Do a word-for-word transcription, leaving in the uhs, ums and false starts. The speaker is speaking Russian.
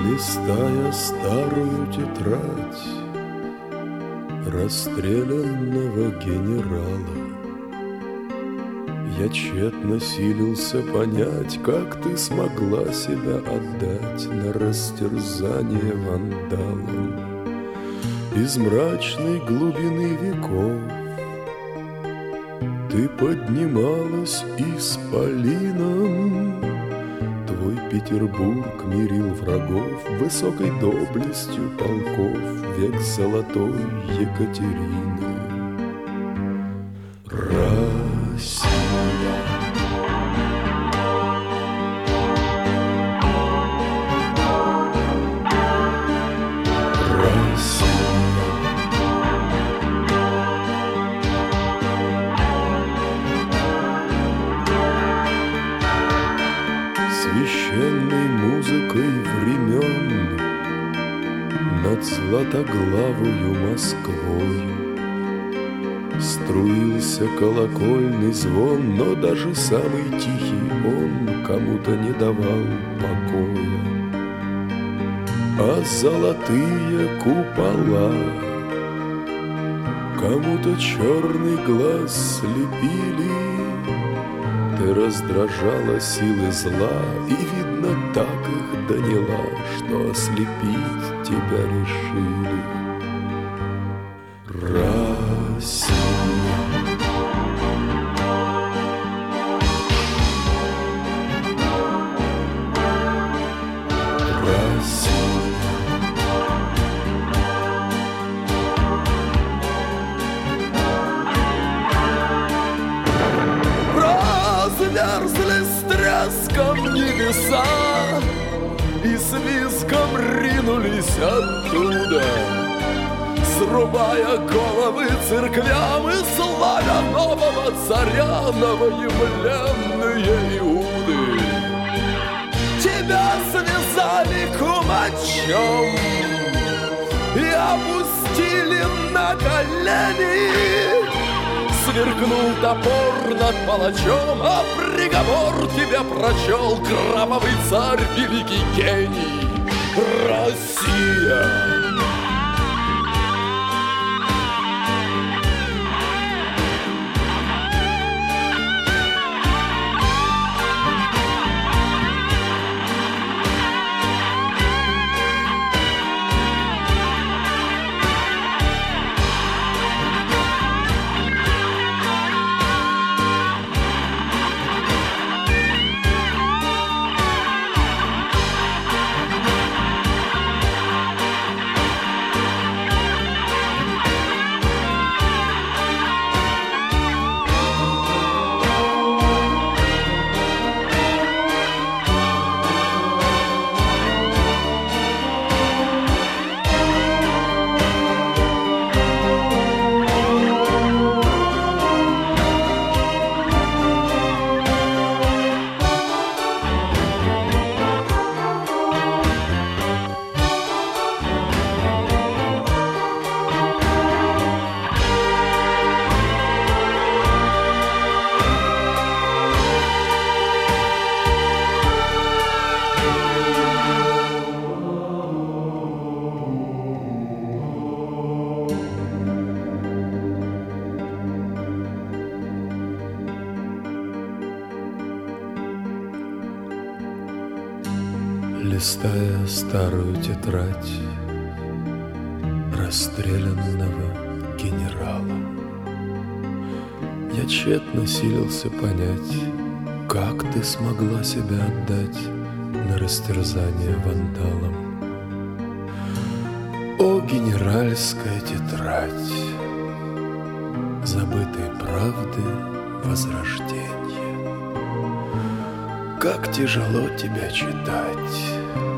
Листая старую тетрадь расстрелянного генерала, я тщетно силился понять, как ты смогла себя отдать на растерзание вандалам. Из мрачной глубины веков ты поднималась исполином. Твой Петербург мирил врагов высокой доблестью полков век золотой Екатерины. Россия. Священной музыкой времен над златоглавою Москвою струился колокольный звон, но даже самый тихий он кому-то не давал покоя. А золотые купола кому-то черный глаз слепили. Ты раздражала силы зла, и, видно, так их доняла, что ослепить тебя решили. Россия. Разверзли с треском небеса и с визгом ринулись оттуда, срубая головы церквям и славя нового царя, новоявленные Иуды. Тебя связали кумачом и опустили на колени. Сверкнул топор над палачом, а приговор тебе прочел кровавый царь, великий гений Россия. Листая старую тетрадь расстрелянного генерала, я тщетно силился понять, как ты смогла себя отдать на растерзание вандалам. О, генеральская тетрадь забытой правды возрождения, как тяжело тебя читать,